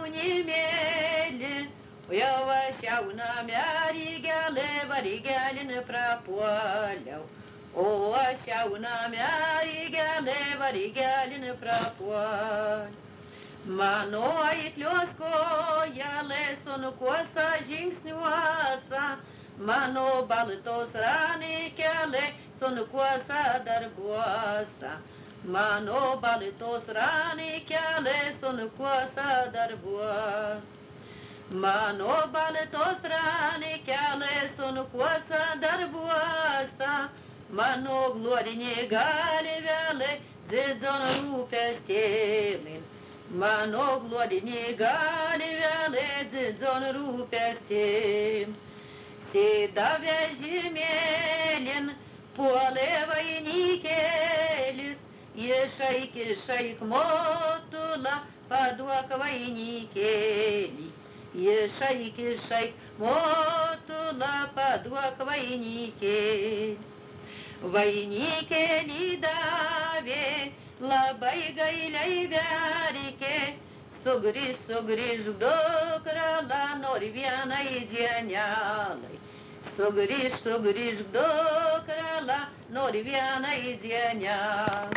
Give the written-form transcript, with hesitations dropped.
jaunimėlį, o jau aš jauname rygelė varigelin prapuoliau. O aš jauname rygelė varigelin prapuoliau. Mano aiklios kojelės sunkuosa žingsniuosa, mano baltos ranikėlė sunkuosa darbuosa. Mano baltos ranikėlė sunkuosa darbuosa. Mano baltos ranikėlė sunkuosa darbuosa. Mano glorinė galvelė dzidzon rūpestėlin. Mano glorinė galvelė dzidzon rūpestėlin. Sėda vežimėlin, puolė vainikėlis, išaik motula, paduok vainikėlį. Išaik motula, paduok vainikėlį. Vainikėlį davė, labai gailiai verkė, sugrįžk dukrala, nori vienai dienelai. Sugrįžk dukrala, nori vienai dienelai.